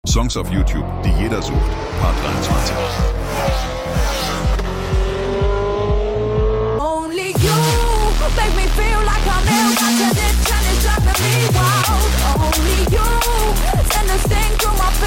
Songs auf YouTube, die jeder sucht. Part 23. Only you make me feel like I'm ill. Got your addiction is driving me wild. Only you send a sting through my